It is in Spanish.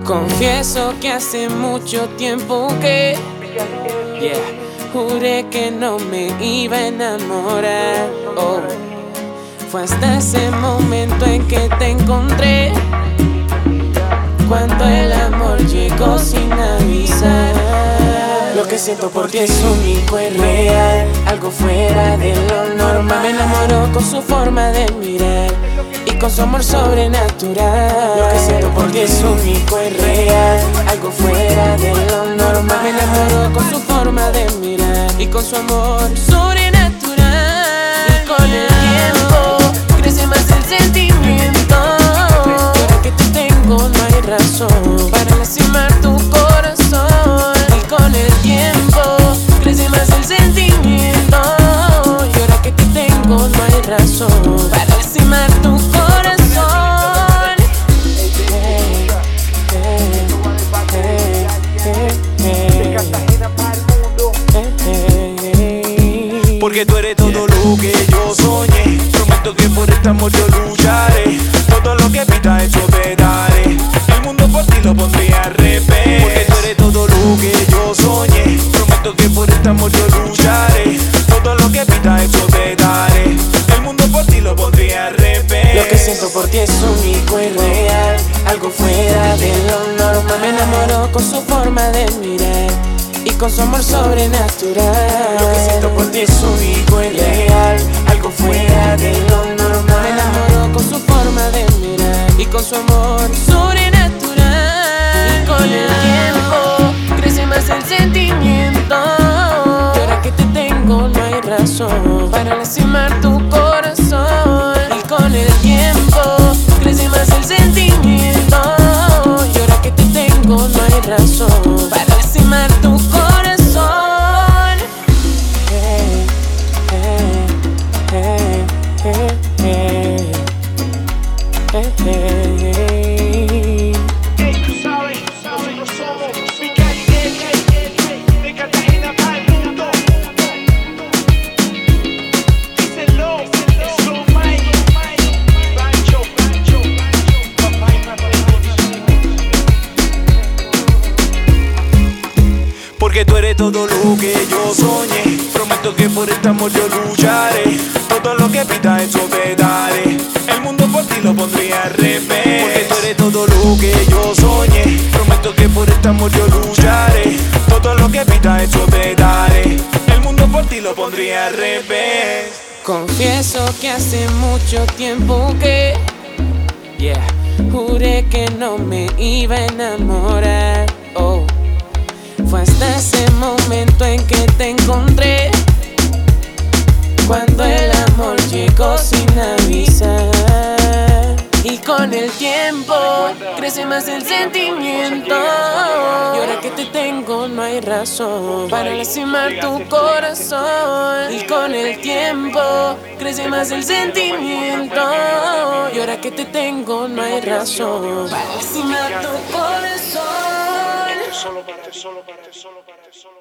Confieso que hace mucho tiempo que juré que no me iba a enamorar. Fue hasta ese momento en que te encontré, cuando el amor llegó sin avisar. Lo que siento por ti es único y real, algo fuera de lo normal. Me enamoró con su forma de mirar y con su amor sobrenatural. Lo que siento por ti es único y real, algo fuera de lo normal. Me enamoró con su forma de mirar y con su amor sobrenatural. Y con el tiempo crece más el sentimiento. Y ahora que te tengo no hay razón para lastimar tu corazón. Y con el tiempo crece más el sentimiento. Y ahora que te tengo no hay razón para lastimar tu corazón. Porque tú eres todo lo que yo soñé. Prometo que por este amor yo lucharé. Todo lo que pidas yo te daré. El mundo por ti lo pondría al revés. Porque tú eres todo lo que yo soñé. Prometo que por este amor yo lucharé. Todo lo que pidas yo te daré. El mundo por ti lo pondría al revés. Lo que siento por ti es único y real, algo fuera de lo normal. Me enamoró con su forma de mirar y con su amor sobrenatural. Lo que siento por ti es único y real, algo fuera de lo normal. Me enamoró con su forma de mirar y con su amor sobrenatural. Y con el tiempo crece más el sentimiento. Y ahora que te tengo no hay razón para lastimar tu corazón. Y con el tiempo crece más el sentimiento. Y ahora que te tengo no hay razón para lastimar tu corazón. Tú sabes, nosotros somos Picali, de Cartagena para el mundo. Díselo, eso Mike, Pancho, papá y mamá. Porque tú eres todo lo que yo soñé. Prometo que por este amor yo lucharé. Todo lo que pidas eso te daré. El mundo por ti lo pondría al revés. Porque tú eres todo lo que yo soñé. Prometo que por este amor yo lucharé. Todo lo que pidas eso te daré. El mundo por ti lo pondría al revés. Confieso que hace mucho tiempo que juré que no me iba a enamorar. Fue hasta ese momento en que te encontré, cuando el amor llegó sin avisar. Y con el tiempo crece más el sentimiento. Y ahora que te tengo no hay razón para lastimar tu corazón. Y con el tiempo crece más el sentimiento. Y ahora que te tengo no hay razón para lastimar tu corazón. Solo para ti, solo para ti, solo para ti, solo para ti.